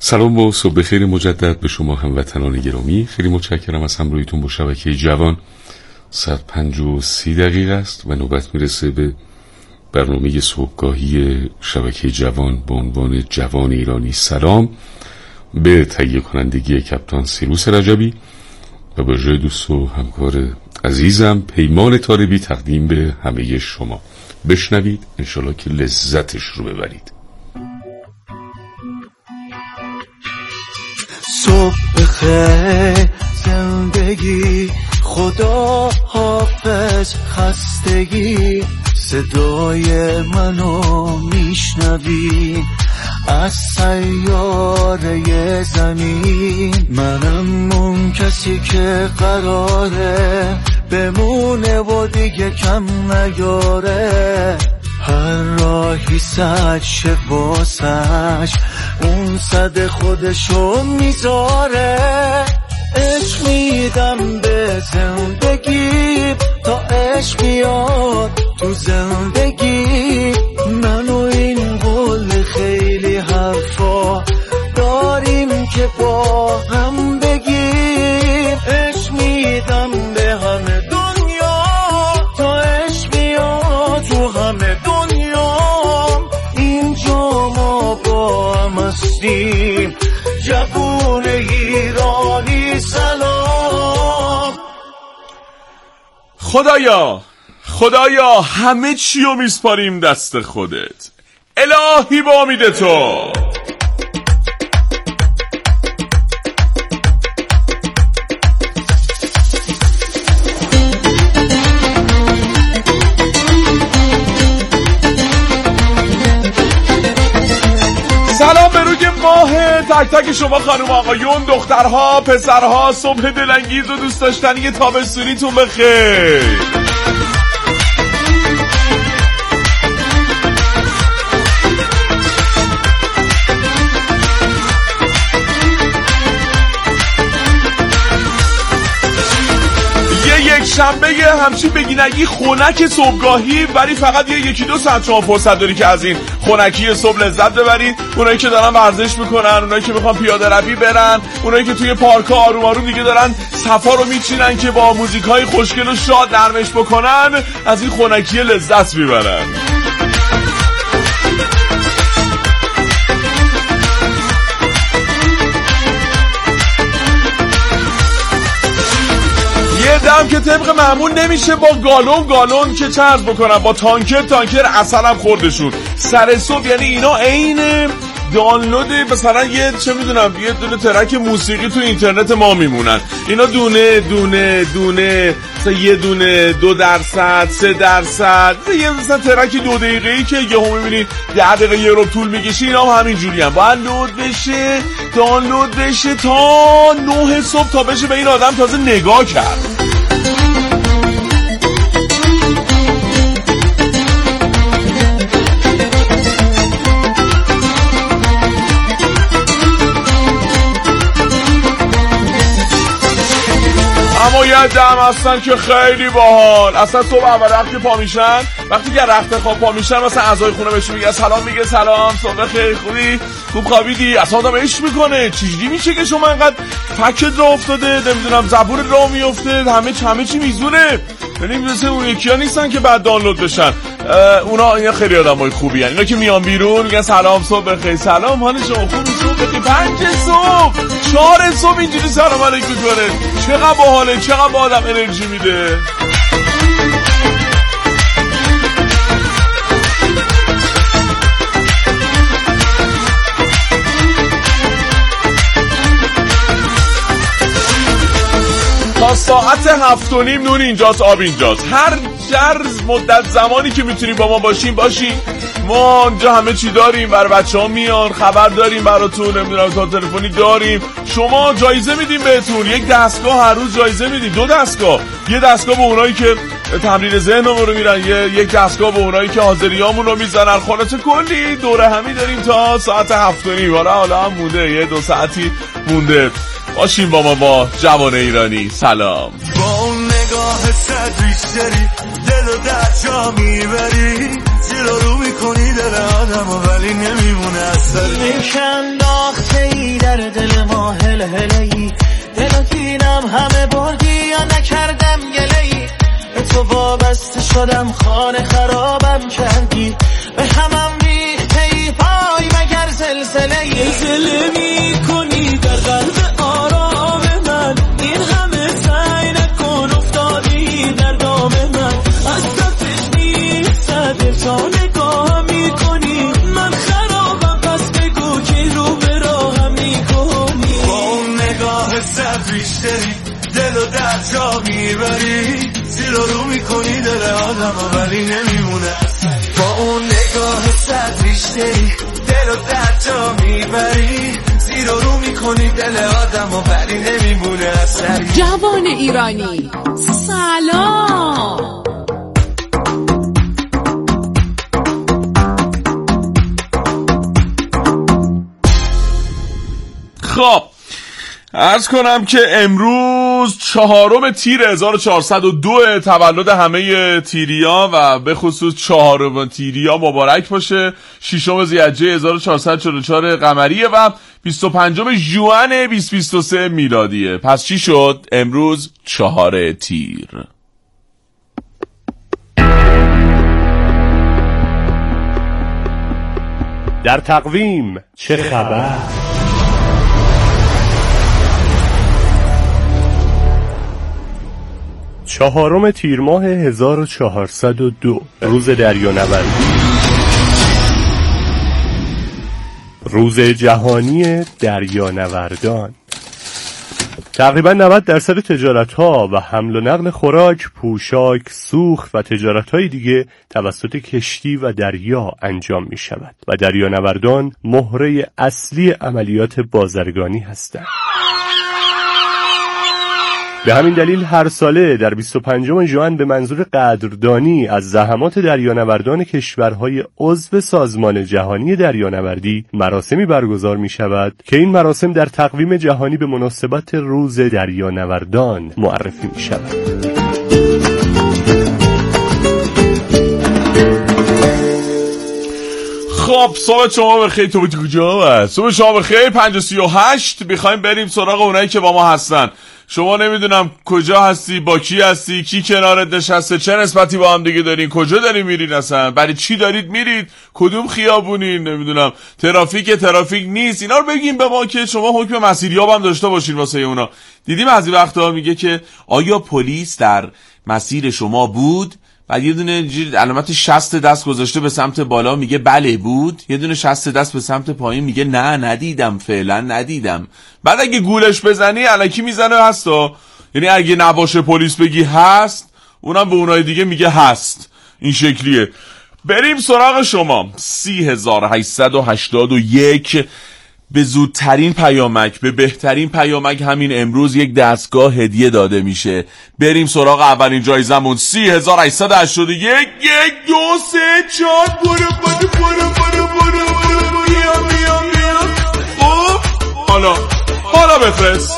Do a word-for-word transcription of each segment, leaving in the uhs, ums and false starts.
سلام و صبح بخیر مجدد به شما هموطنان گرامی. خیلی متشکرم از همراهیتون با شبکه جوان. ساعت پنج و سی دقیقه است و نوبت میرسه به برنامه صبحگاهی شبکه جوان با عنوان جوان ایرانی. سلام به تهیه کنندگی کپتان سیروس رجبی و با جای دوست و همکار عزیزم پیمان طالبی تقدیم به همه شما. بشنوید، انشالله که لذتش رو ببرید. صبح بخیر زندگی، خدا حافظ خستگی، صدای منو میشنوی از سیاره زمین. منم اون کسی که قراره بمونه و دیگه کم نیاره. هر راهی سد شه واسش، اون صد خودشو میذاره. عشق میدم به زندگی تا عشق بیاد تو زندگی. من و این قول خیلی حرفا داریم که با هم بگیم. عشق میدم به همه دنیا تا عشق بیاد تو همه دنیا. اینجا ما با هم هستیم، جوون ایرانی. سلام. خدایا خدایا همه چی رو میسپاریم دست خودت. الهی با امید تو. سلام به روی ماه تک تک شما خانم آقایون، دخترها، پسرها. صبح دلانگیز و دوست داشتنی تابستونیتون بخیر. شنبه همچین بگینگی خونک صبحگاهی، ولی فقط یه یکی دو ساعت شما فرصت داری که از این خونکی صبح لذت ببرید. اونایی که دارن ورزش میکنن، اونایی که میخوان پیاده روی برن، اونایی که توی پارک‌ها آروم آروم دیگه دارن صفا رو میچینن که با موزیکای خوشگل و شاد نرمش بکنن، از این خونکی لذت میبرن. دم که طبق معمول نمیشه با گالون گالون که چه عرض بکنم، با تانکر تانکر اصلا خوردشون سر صبح. یعنی اینا عین دانلود مثلا یه چه میدونم یه دونه ترک موسیقی تو اینترنت ما میمونن. اینا دونه دونه دونه مثلا یه دونه دو درصد سه درصد یه مثلا ترکی دو دقیقه‌ای که یهو میبینی ده دقیقه یه رو طول میکشه. اینا هم همین جوری هم باید لود بشه دانلود بشه تا نه صبح تا بشه به این آدم تازه نگاه کرد. اما یه دم هستن که خیلی باحال. اصلا صبح اول وقتی پا میشن، وقتی که رخت خواب پا میشن، مثلا اعضای خونه بهشون میگه سلام، میگه سلام، صبح خیلی خوبی، خوب خوابیدی. اصلا آدم عشق میکنه. چجوری میشه که شما انقدر فکت را افتاده، نمیدونم زبور را میفته، همه همه چی میزونه. یعنی مثل اون یکی‌ها نیستن که بعد دانلود بشن. اونا اینا خیلی آدمای خوبی ان. اینا که میان بیرون میگن سلام، صبح بخیر، سلام، حال شما خوبی؟ صبح بخیر. پنج صبح چهار صبح اینجوری سلام علیکم میکنه. چقدر باحاله، چقدر با آدم انرژی میده. تا ساعت هفت و نیم نون اینجاست، آب اینجاست. هر جرز مدت زمانی که میتونیم با ما باشیم باشیم. ما اینجا همه چی داریم، برای بچه ها میان، خبر داریم براتون، نمیدونم تا تلفنی داریم. شما جایزه میدیم بهتون، یک دستگاه هر روز جایزه میدیم، دو دستگاه. یه دستگاه به اونایی که تمرین ذهنمون رو میرن، یه یک دستگاه به اونایی که حاضریامون رو میزنن. خلاصه کلی دوره همی داریم تا ساعت هفت و نیم. حالا حالا هم مونده، یه دو ساعتی مونده. باشیم با ما با جوان ایرانی. سلام. با اون نگاه صد بیشتری دل و در جا میبری، زیر رو میکنی دل آدم و ولی نمیمونه اثر. نیک انداخته ای شدم خانه خرابم کردی، به همم ریخته ای پای مگر زلزله زلزله می کنی در قلب آرام من، این همه سعی نکن افتادی در دام من، از دستش نیست دل تا نگاهم می کنی، من خرابم پس بگو که رو به راهم می کنی، با اون نگاه سر بیشتری دل و در جا میبری، زیر و رو میکنی دل آدم و ولی نمیمونه، با اون نگاه سر بیشتری دل و در جا میبری، زیر و رو میکنی دل آدم و ولی نمیمونه اثری. جوان ایرانی سلام. خب عرض کنم که امروز چهارم تیر هزار و چهارصد و دو تولد همه تیریا و به خصوص چهارم تیریا مبارک باشه. ششم ذی‌حجه هزار و چهارصد و چهل و چهار قمریه و بیست و پنجم ژوئن بیست و بیست و سه میلادیه. پس چی شد؟ امروز چهار تیر. در تقویم چه خبر؟ چهارم تیر ماه هزار و چهارصد و دو روز دریانوردی، روز جهانی دریانوردان. تقریبا نود درصد تجارت‌ها و حمل و نقل خوراک، پوشاک، سوخت و تجارت‌های دیگه توسط کشتی و دریا انجام می‌شود و دریانوردان مهره اصلی عملیات بازرگانی هستند. به همین دلیل هر ساله در بیست و پنجم ژوئن به منظور قدردانی از زحمات دریانوردان کشورهای عضو سازمان جهانی دریانوردی مراسمی برگزار می شود که این مراسم در تقویم جهانی به مناسبت روز دریانوردان معرفی می شود. خب صبح شما بخیر. تو بودی کجا هست؟ صبح شما بخیر. پنج و سی و هشت میخوایم بریم سراغ اونایی که با ما هستن. شما نمیدونم کجا هستی، با کی هستی، کی کنارت نشسته، چه نسبتی با هم دیگه دارین، کجا دارین میرین، اصلا برای چی دارید میرید، کدوم خیابونین، نمیدونم ترافیک ترافیک نیست، اینا رو بگین به ما که شما حکم مسیریاب هم داشته باشین واسه اونا. دیدیم از این وقتا میگه که آیا پلیس در مسیر شما بود؟ بعد یه دونه علامت شست دست گذاشته به سمت بالا میگه بله بود، یه دونه شست دست به سمت پایین میگه نه ندیدم، فعلا ندیدم. بعد اگه گولش بزنی الکی میزنه هستا، یعنی اگه نباشه پلیس بگی هست، اونم به اونای دیگه میگه هست. این شکلیه. بریم سراغ شما. سی هزار و هشتصد و هشتاد و یک به زودترین پیامک، به بهترین پیامک همین امروز یک دستگاه هدیه داده میشه. بریم سراغ اولین جایزمون. سی هزار و هشتصد و هشتاد و یک یک دو سه چهار برو برو برو برو برو برو بیا بیا بیا. خب حالا حالا بفرست.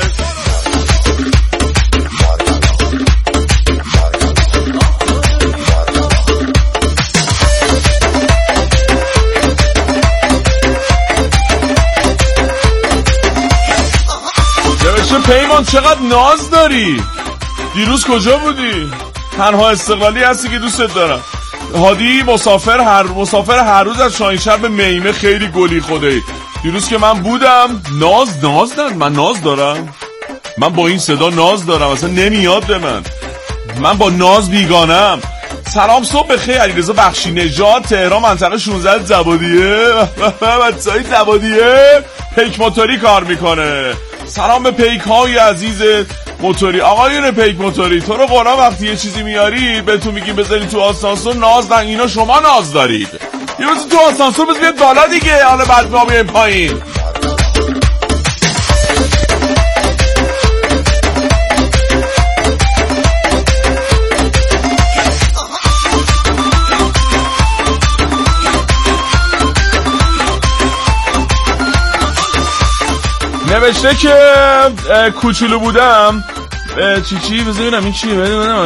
پیمان چقدر ناز داری، دیروز کجا بودی؟ تنها استقلالی هستی که دوستت دارم. هادی مسافر هر مسافر هر روز از شاهینشهر به میمه خیلی گلی خوده. دیروز که من بودم ناز ناز دارم. من ناز دارم، من با این صدا ناز دارم، اصلا نمیاد به من، من با ناز بیگانم. سلام صبح بخیر. علیرضا بخشی نژاد تهران منطقه شانزده زبادیه بچه‌های زبادیه پیک موتوری کار میکنه. سلام به پیک های عزیز موتوری. آقایون پیک موتوری تو رو قرآن وقتی یه چیزی میاری بهتون میگیم بذاری تو آسانسور ناز دن، اینا شما ناز دارید. یه روز تو آسانسور بذار بیاد بالا دیگه، حالا بعد ما بیایم پایین. نوشته که کوچولو بودم چی چی بذارم این چیه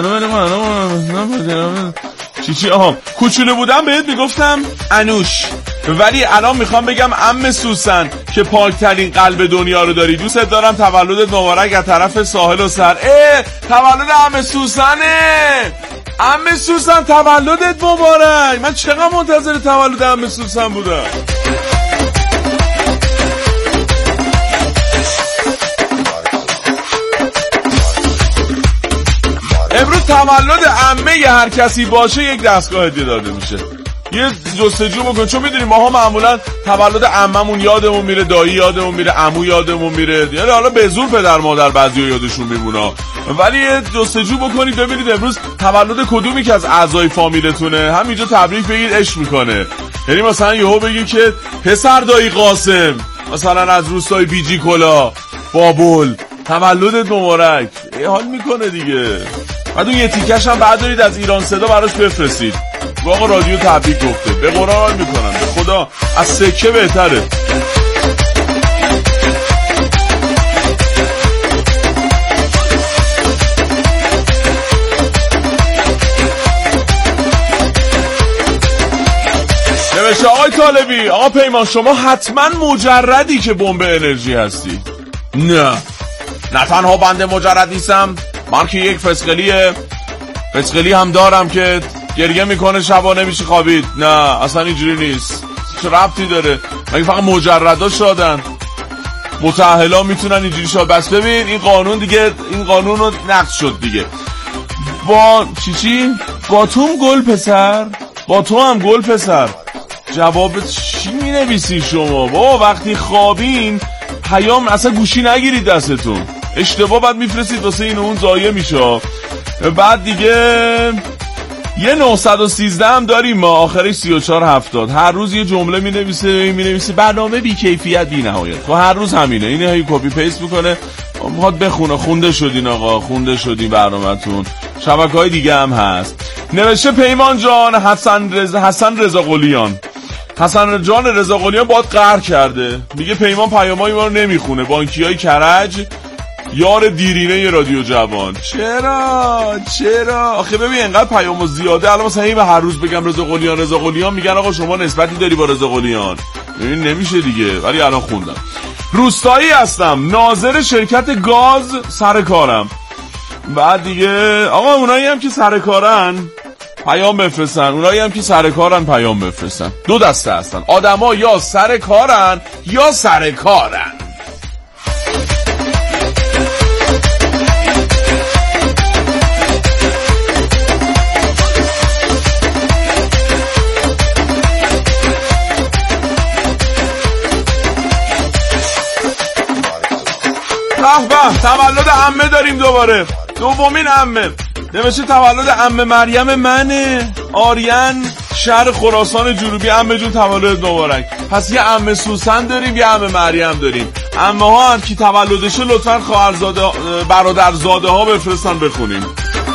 چی چی آها کوچولو بودم بهت میگفتم انوش، ولی الان میخوام بگم عم سوسن که پاکترین قلب دنیا رو داری. دوست دارم، تولدت مبارک از طرف ساحل و سر. اه تولد عم سوسنه. عمه سوسن تولدت مبارک. من چقدر منتظر تولد عمه سوسن بودم. امروز تولد عمه ی هر کسی باشه یک دستگاه هدیه داده میشه. یه جستجو بکن، چون میدونیم ماها معمولا تولد عممون یادمون میره، دایی یادمون میره، عمو یادمون میره، یعنی حالا به زور پدر مادر بعضیا یادشون میمونه، ولی یه جستجو بکنید ببینید امروز تولد کدومی که از اعضای فامیلتونه، همینجا تبریک بگید، عشق میکنه. یعنی مثلا یهو بگی که پسر دایی قاسم مثلا از روستای بیجی کلا بابل تولدت مبارک، حال میکنه دیگه. بعد اون یه تیکش هم بردارید از ایران صدا براش بفرستید، آقا رادیو تبریک گفته. به قرآن حال میکنم، به خدا از سکه بهتره. نوشته آقای طالبی، آقا پیمان شما حتما مجردی که بمب انرژی هستی. نه نه تنها بنده مجرد نیستم، من که یک فسقلیه فسقلی هم دارم که گریه میکنه شبا نمیشه خوابید. نه اصلا اینجوری نیست. چه ربطی داره؟ مگه فقط مجردا شادن؟ متأهلا میتونن اینجوری شاد. بس ببین این قانون دیگه، این قانون رو نقض شد دیگه. با چی چی؟ با توم گل پسر، با تو هم گل پسر. جواب چی مینویسی شما؟ بابا وقتی خوابین پیام اصلا گوشی نگیرید دستتون، اشتباه بعد میفرستید واسه این اون ضایع میشه. بعد دیگه یه نهصد و سیزده هم داریم ما، آخرش سی و چهار هفتاد. هر روز یه جمله می نویسه می نویسه برنامه بی کیفیت بی نهایت. خب هر روز همینه، اینه هی کپی پیست میکنه. میخواد بخونه خونده شدین آقا، خونده شدین برنامه‌تون. شبکه‌های دیگه هم هست. نوشته پیمان جان حسن رضا حسن رضا قلیان حسن جان رضا قلیان باید قهر کرده. میگه پیمان پیامای ما رو نمیخونه، بانکیای کرج یار دیرینه رادیو جوان. چرا چرا آخه ببین انقدر پیامو زیاده، الان مثلا این هر روز بگم رضا قلیان رضا قلیان میگن آقا شما نسبتی داری با رضا قلیان. ببین نمیشه دیگه، ولی الان خوندم. روستایی هستم، ناظر شرکت گاز سر کارم. بعد دیگه آقا اونایی هم که سر کارن پیام بفرستن، اونایی هم که سر کارن پیام بفرستن. دو دسته هستن آدما، یا سر کارن یا سر کارن. به به تولد عمه داریم دوباره، دومین عمه. نوشته تولد عمه مریم منه، آریان شهر خراسان جنوبی. عمه جون تولد مبارک. پس یه عمه سوسن داریم، یه عمه مریم داریم. عمه ها هم که تولدشه لطفاً خواهرزاده برادرزاده ها بفرستن بخونیم.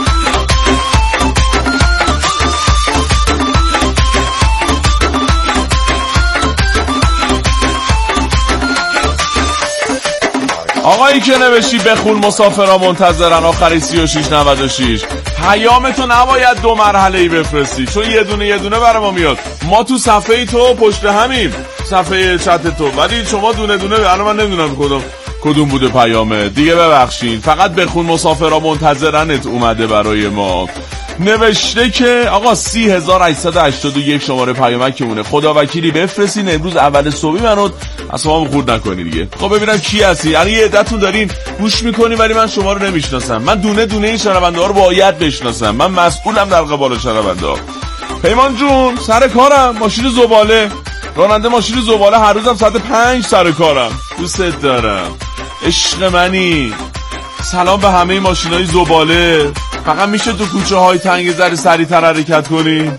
آقایی که نوشی بخون مسافرها منتظرن آخری سی و شش نود و شش، پیامتو نباید دو مرحله‌ای بفرستی، چون یه دونه یه دونه برای ما میاد. ما تو صفحه تو پشت همیم، صفحه چت تو، ولی شما دونه دونه. الان من نمیدونم کدوم کدوم بوده پیامه دیگه، ببخشید. فقط بخون مسافرها منتظرنت اومده برای ما. نوشته که آقا سی هزار و هشتصد و هشتاد و یک شماره پیامکمونه، خدا وکیلی بفرستین امروز اول صبحی منو اصلا خورد نکنی دیگه. خب ببینم کی هستی. یعنی یه عدتون دارین گوش میکنین ولی من شما رو نمیشناسم. من دونه دونه این شنونده ها رو باید بشناسم، من مسئولم در قبال شنونده ها. پیمان جون سر کارم، ماشین زباله، راننده ماشین زباله، هر روزم ساعت پنج سر کارم. دوست دارم، عشق منی. سلام به همه ماشینای زباله. فقط میشه تو کوچه های تنگ ذره سریع‌تر حرکت کنی؟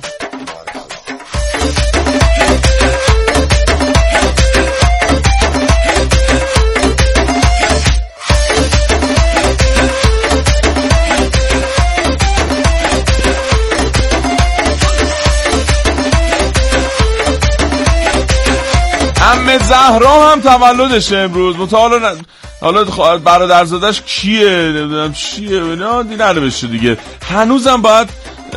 عمه زهرا هم تولدشه امروز. متعال حالا برادرزادش کیه نمیدونم چیه نه دی ننوشته دیگه. هنوزم باید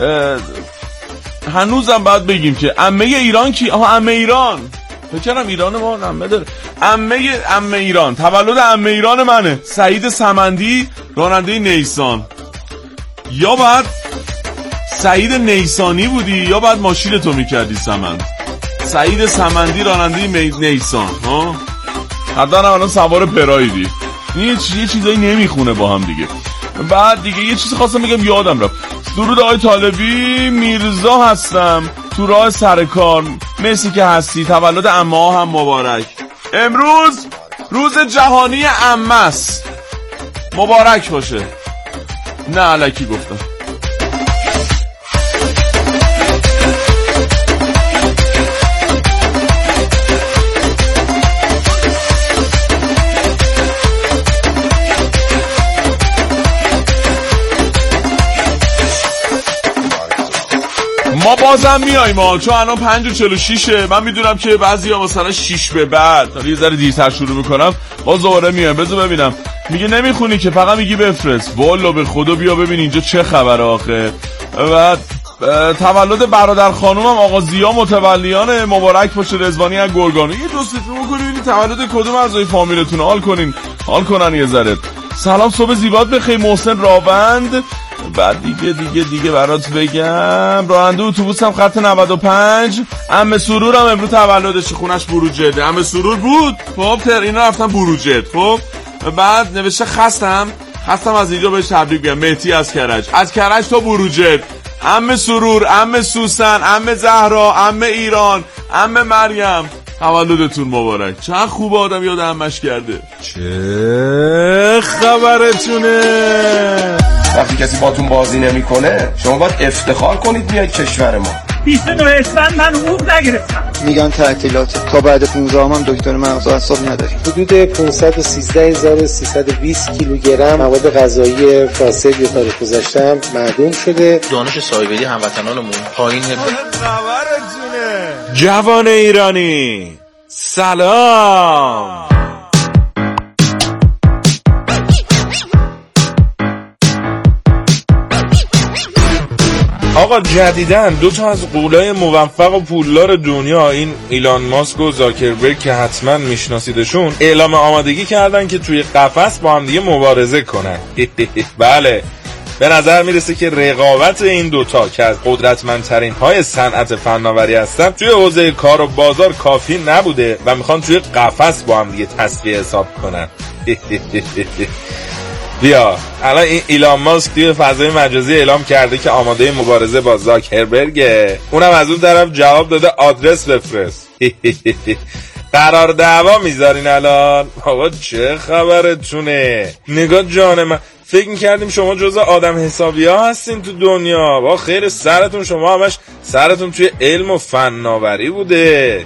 هنوزم باید بگیم که عمه ایران کی؟ آها عمه ایران، فکر کنم ایران ما عمه داره. عمه عمه ایران، تولد عمه ایران منه، سعید سمندی، راننده نیسان. یا بعد سعید نیسانی بودی یا بعد ماشین تو میکردی سمند؟ سعید سمندی راننده می... نیسان ها حتی نه الان سوار پرایدی. یه چیزی چیزایی نمیخونه با هم دیگه. بعد دیگه یه چیزی خواستم بگم یادم رفت. درود آقای طالبی، میرزا هستم تو راه سر کار. مرسی که هستی. تولد عمه هم مبارک. امروز روز جهانی عمه است. مبارک باشه. نه الکی گفتم. ما بازم میاییم ها، چون الان پنج و چهل و شیشه. من میدونم که بعضی ها مثلا شیش به بعد یه ذره دیرتر شروع میکنم. باز دوباره میایم. بذار ببینم. میگه نمیخونی که فقط میگی بفرست. والا به خدا بیا ببین اینجا چه خبره آخه. و تولد برادر خانومم آقا زیا متولیان مبارک باشه. رضوانی از گرگانو. یه دوستتون بکنید ببینید تولد کدوم اعضای فامیلتون. حال کنین حال کنن یه ذره. سلام صبح زیبات بخیر. محسن راوند. بعد دیگه دیگه دیگه برات بگم راننده اتوبوسم خط نود و پنج. عمه سرورم امروز تولدش، خونش بروجرد. عمه سرور بود خب تر اینا رفتن بروجرد. خب بعد نوشته خستم خستم از اینجا بهش تبریک بگم. مهدی از کرج، از کرج تا بروجرد. عمه سرور، عمه سوسن، عمه زهرا، عمه ایران، عمه مریم، تولدتون مبارک. چقدر خوب آدم یاد عمش کرده. چه خبرتونه؟ وقتی کسی باتون بازی نمیکنه شما باید افتخار کنید میاد کشور ما. بیست و نه اسفند من حقوق نگرفتم. میگن تعطیلات تا بعد پانزده هم دکتر مغز و اعصاب نداریم. حدود پانصد و سیزده هزار و سیصد و بیست کیلوگرم مواد غذایی فاسد یا تاریخ گذشته معدوم شده. دانش سایبری هموطنانمون پایین. خبرتونه جوان ایرانی سلام. آقا جدیدن دو تا از غولای موفق و پولدار دنیا، این ایلان ماسک و زاکربرگ که حتما میشناسیدشون، اعلام آمادگی کردن که توی قفس با هم دیگه مبارزه کنن. بله به نظر میرسه که رقابت این دوتا که از قدرتمندترین های صنعت فناوری هستن توی حوزه کار و بازار کافی نبوده و میخوان توی قفس با هم دیگه تسویه حساب کنن. بیا الان این ایلان ماسک توی فضای مجازی اعلام کرده که آماده مبارزه با زاکربرگه. اونم از اون طرف جواب داده آدرس بفرست. قرار دعوا میذارین الان. آقا چه خبرتونه؟ نگاه جان من، فکر میکردیم شما جزء آدم حسابی ها هستین تو دنیا. با خیر سرتون، شما همش سرتون توی علم و فناوری بوده.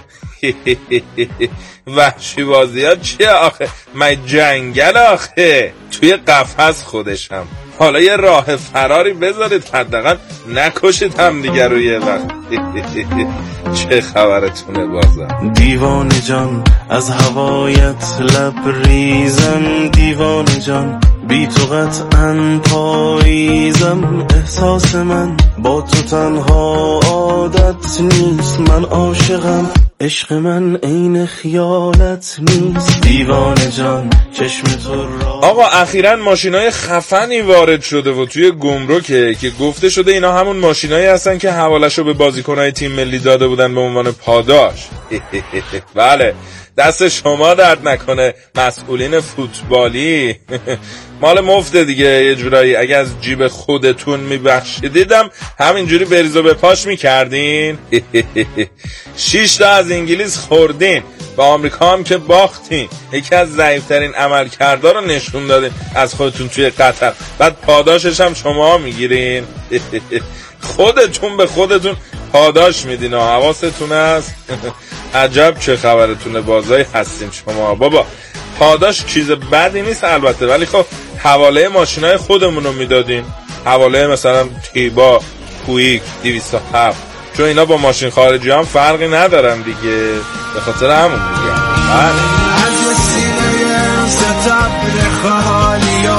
وحشی بازی ها چیه آخه؟ من جنگل آخه توی قفس خودشم. حالا یه راه فراری بذارید حداقل نکشید هم دیگر رو یه وقت. چه خبرتونه بازم؟ دیوانه جان از هوایت لبریزم، دیوانه جان بی تو قطعاً پاییزم. احساس من با تو تنها عادت نیست، من عاشقم، عشق من عین خیالت نیست. دیوانه جان چشم تو را. آقا اخیراً ماشینای خفنی وارد شده و توی گمرکه که گفته شده اینا همون ماشینایی هستن که حواله‌شو به بازیکنای تیم ملی داده بودن به عنوان پاداش. بله دست شما درد نکنه مسئولین فوتبالی. مال مفته دیگه یه جورایی. اگه از جیب خودتون میبخشیدیدم همینجوری بریز و به پاش میکردین. شیش تا از انگلیس خوردین، با آمریکا هم که باختین. یکی از ضعیفترین عملکردها رو نشون دادین از خودتون توی قطر، بعد پاداشش هم شما میگیرین. خودتون به خودتون پاداش میدین و حواستون هست. عجب چه خبرتونه بازای هستین شما بابا. پاداش چیز بدی نیست البته، ولی خب حواله ماشینای خودمون رو میدادین، حواله مثلا تیبا، کویک، دویست و هفت، چون اینا با ماشین خارجی هم فرقی ندارن دیگه. به خاطر همون میگم. از سینه ستبر خالیا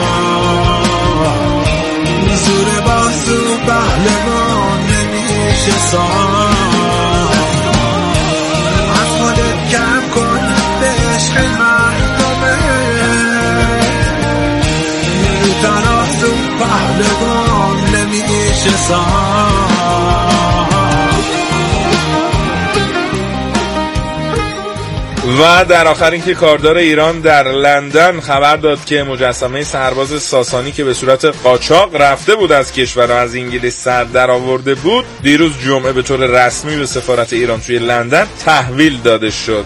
زور بازو پهلوان نمیشه سان. از خودت کم کن به عشق محکمه، تنازو پهلوان نمیشه سان. و در آخر اینکه کاردار ایران در لندن خبر داد که مجسمه سرباز ساسانی که به صورت قاچاق رفته بود از کشور و از انگلیس سر در آورده بود، دیروز جمعه به طور رسمی به سفارت ایران توی لندن تحویل داده شد.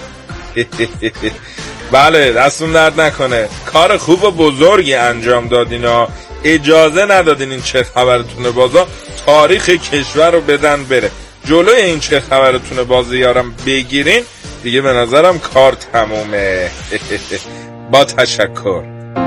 بله دستون درد نکنه، کار خوب و بزرگی انجام دادینا، اجازه ندادین این چه خبرتونه بازا تاریخ کشور رو بدن بره. جلوی این چه خبرتونه بازی یارم بگیرین دیگه به نظرم کار تمومه. با تشکر.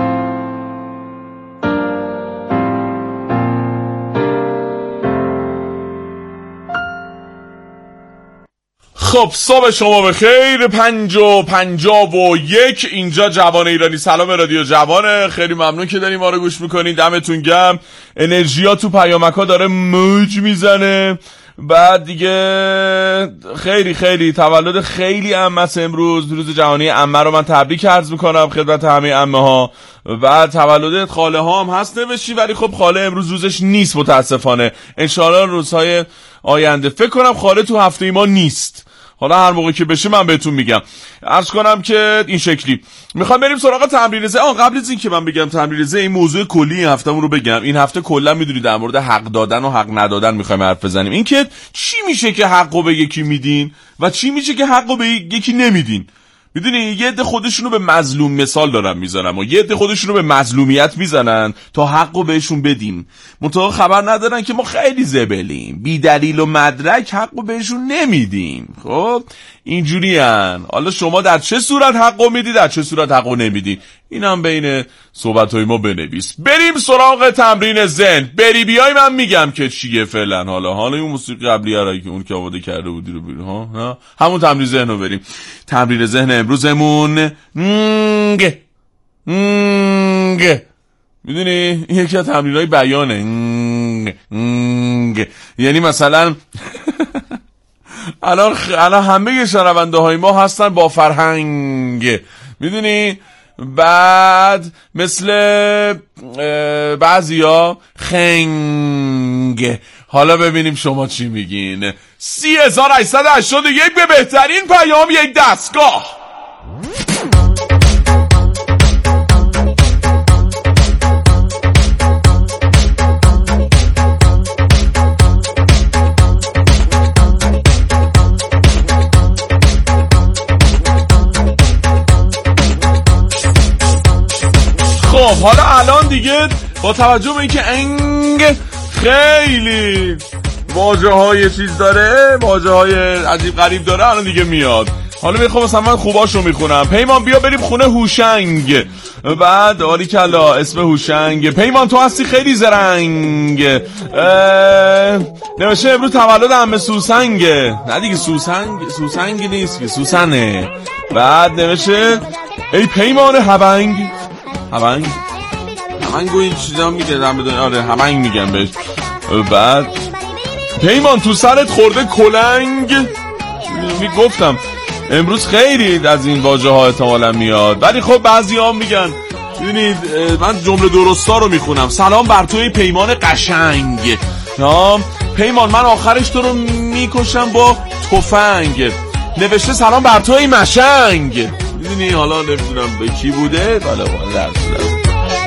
خب صبح شما بخیر. پنج و پنجاه و یک اینجا جوان ایرانی. سلام رادیو جوانه، خیلی ممنون که داریم ما رو گوش میکنین، دمتون گرم. انرژیا تو پیامک‌ها داره موج میزنه. بعد دیگه خیلی خیلی تولد خیلی عمه امروز، روز جهانی عمه رو من تبریک عرض میکنم خدمت همه عمه ها. بعد تولد خاله ها هم هست نوشی، ولی خب خاله امروز روزش نیست متاسفانه. انشالله روزهای آینده. فکر کنم خاله تو هفته ما نیست، حالا هر موقع که بشه من بهتون میگم. عرض کنم که این شکلی میخوام بریم سراغ تمرین ذهن. آن قبل از این که من بگم تمرین ذهن، این موضوع کلی این هفتهمون رو بگم. این هفته کلا میدونید در مورد حق دادن و حق ندادن میخوایم حرف بزنیم. این که چی میشه که حقو به یکی میدین و چی میشه که حقو به یکی نمیدین. میدونی یه عده خودشونو به مظلوم مثال دارن میزنن و یه عده خودشونو به مظلومیت میزنن تا حقو بهشون بدیم، منتها خبر ندارن که ما خیلی زبلیم، بی دلیل و مدرک حقو بهشون نمیدیم. خب اینجوریان. حالا شما در چه صورت حقو میدی، در چه صورت حقو نمیدی، اینم بین صحبت‌های ما بنویس. بریم سراغ تمرین ذهن. بری بیای من میگم که چیه فعلا. حالا حالا اون موسیقی قبلی را که اون که آماده کرده بودی رو بریم ها, ها همون تمرین ذهن رو بریم. تمرین ذهن امروزمون نگ نگ میدونی این یکی از تمرین‌های بیانه. نگ نگ یعنی مثلا الان الان همه شنونده های ما هستن با فرهنگ، میدونی. بعد مثل بعضیا خنگ. حالا ببینیم شما چی میگین. سی هزار و هشتصد و هشتاد و یک به بهترین پیام یک دستگاه. خب حالا الان دیگه با توجه به اینکه انگ خیلی واژه های چیز داره، واژه های عجیب غریب داره، الان دیگه میاد. حالا میخوام مثلا من خوباشو میخونم. پیمان بیا بریم خونه هوشنگ. بعد آری کلا اسم هوشنگ. پیمان تو هستی خیلی زرنگ. نوشه امروز تولد عمه سوسنگه. نه دیگه سوسنگ سوسنگ نیست که سوسنه. بعد نوشه ای پیمان هبنگ. هبنگ همنگو این چیزا میگه دم بدون. آره همنگ میگم بهش. بعد پیمان تو سرت خورده کلنگ. میگفتم امروز خیلی از این واژه ها احتمالا میاد، ولی خب بعضی ها میگن. ببینید من جمله درستا رو میخونم. سلام بر توی پیمان قشنگ. نه پیمان من آخرش تو رو میکشم با تفنگ. نوشته سلام بر توی مشنگ. میدونی حالا نمیدونم به کی بوده، حالا در صورت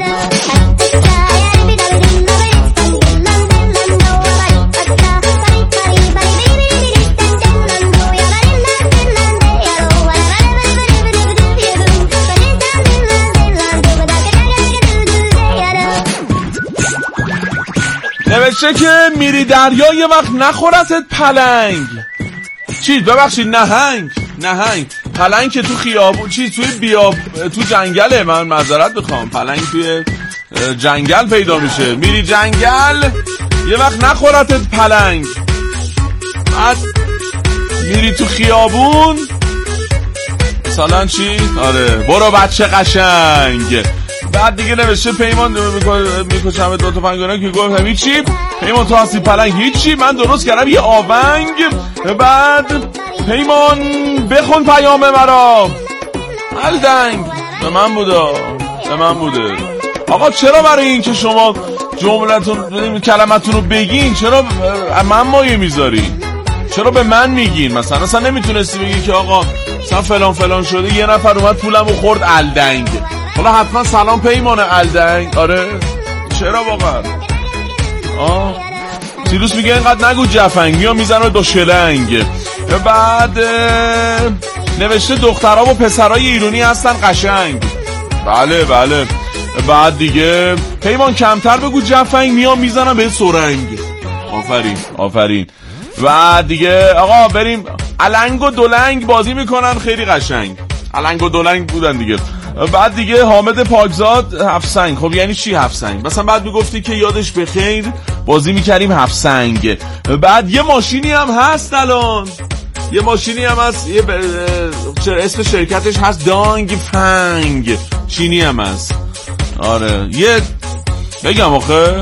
نوشته که میری دریا یه وقت نخورست پلنگ. چیز ببخشید نهنگ. نهنگ پلنگ که تو خیابون چیز توی بیاب تو جنگله. من معذرت بخوام، پلنگ توی جنگل پیدا میشه. میری جنگل یه وقت نخورتت پلنگ. بعد میری تو خیابون مثلا چی؟ آره برو بچه قشنگ. بعد دیگه نوشته پیمان میکشم دو تا پنگونه که گفت هیچی. پیمان تو هستی پلنگ هیچی، من درست کردم یه آونگ. بعد پیمان بخون پیام مرا. الدنگ به من بوده به من بوده. آقا چرا برای این که شما جملتون کلمتون رو بگین چرا من مایه میذارین؟ چرا به من میگین؟ مثلا اصلا نمیتونستی بگی که آقا مثلا فلان فلان شده، یه نفر اومد پولمو خورد الدنگ. حالا حتما سلام پیمان الدنگ. آره چرا واقعا؟ آه سیروس میگه اینقدر نگو جفنگ، میام میزنه دو شلنگ. بعد نوشته دخترها و پسرای ایرانی هستن قشنگ. بله بله. بعد دیگه پیمان کمتر بگو جفنگ، میام میزنم به سرنگ. آفرین آفرین. و دیگه آقا بریم النگ و دولنگ بازی میکنن خیلی قشنگ. النگ و دولنگ بودن دیگه. بعد دیگه حامد پاکزاد هفت سنگ. خب یعنی چی هفت سنگ؟ مثلا بعد میگفتی که یادش بخیر بازی میکردیم هفت سنگ. بعد یه ماشینی هم هست الان، یه ماشینی هم هست، یه ب... اسم شرکتش هست دانگ فنگ، چینی هم هست. آره یه بگم آخه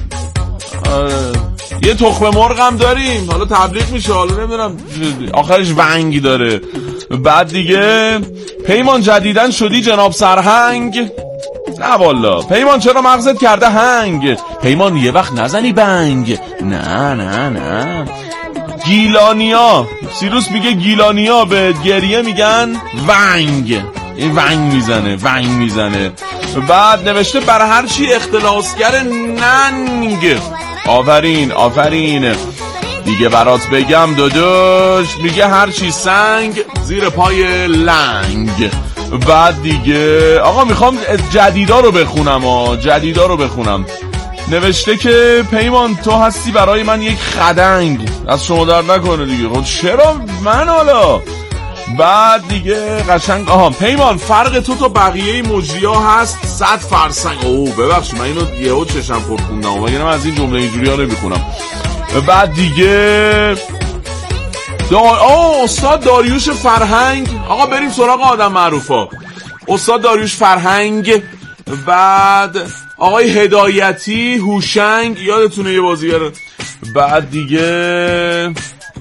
آره یه تخم مرغ هم داریم، حالا تبلیغ میشه، حالا نمیدونم آخرش ونگ داره. بعد دیگه پیمان جدیدن شدی جناب سرهنگ. نه والا پیمان چرا مغزت کرده هنگ؟ پیمان یه وقت نزنی بنگ. نه نه نه. گیلانیا سیروس میگه گیلانیا به گریه میگن ونگ. این ونگ میزنه ونگ میزنه. بعد نوشته بر هر چی اختلاسگر ننگ. آفرین آفرین. دیگه برات بگم داداش، میگه هر چی سنگ زیر پای لنگ. بعد دیگه آقا میخوام جدیدا رو بخونم آ جدیدا رو بخونم. نوشته که پیمان تو هستی برای من یک خدنگ، از شما در نکنه دیگه. خب چرا من حالا؟ بعد دیگه قشنگ آها پیمان فرق تو تا بقیه مجریا هست صد فرسنگ. اوه ببخشید من اینو یهو چشم پر خوندم، وگرنه من از این جمله اینجوری ها نمیخونم. بعد دیگه دار... آه استاد داریوش فرهنگ. آقا بریم سراغ آدم معروفا. استاد داریوش فرهنگ. بعد آقای هدایتی هوشنگ، یادتونه یه بازیگر. بعد دیگه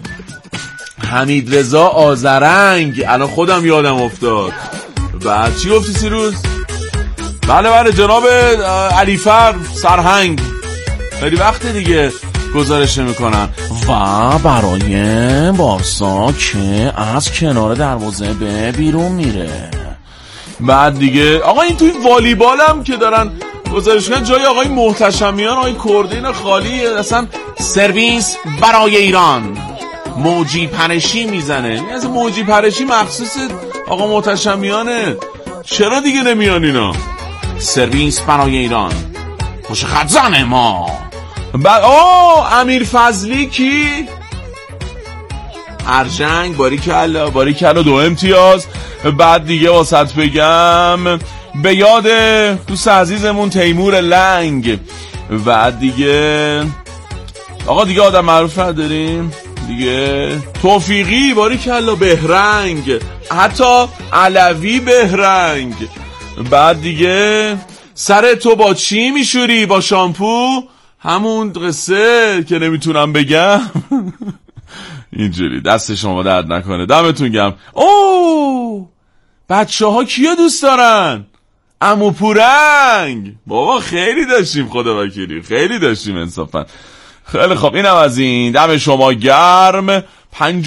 حمید رضا آذرنگ، الان خودم یادم افتاد. بعد چی گفتی سیروس؟ بله بله جناب علیفر سرهنگ. خیلی وقت دیگه گزارش میکنن. و برای بارسا که از کنار دروازه به بیرون میره. بعد دیگه آقا این توی والیبال هم که دارن گزارش میکنن جای آقای محتشمیان، آقای کردین خالی، اصلا سرویس برای ایران موجی پرشی میزنه. از موجی پرشی مخصوص آقا محتشمیانه، چرا دیگه نمیان اینا؟ سرویس برای ایران خوش خزانه ما. بعد آه امیر فضلی کی؟ ارجنگ باریکلا باریکلا دو امتیاز. بعد دیگه واسط بگم به یاد دوست عزیزمون تیمور لنگ. بعد دیگه آقا دیگه آدم معروف نداریم دیگه. توفیقی باریکلا بهرنگ، حتی علوی بهرنگ. بعد دیگه سر تو با چی میشوری؟ با شامپو. همون قصه که نمیتونم بگم. اینجوری دست شما درد نکنه، دمتون گرم. اوه بچه ها کیا دوست دارن؟ عمو پورنگ. بابا خیلی داشتیم خدا وکیلی، خیلی داشتیم انصافا. خیلی خب اینم از این. دم شما گرم. پنج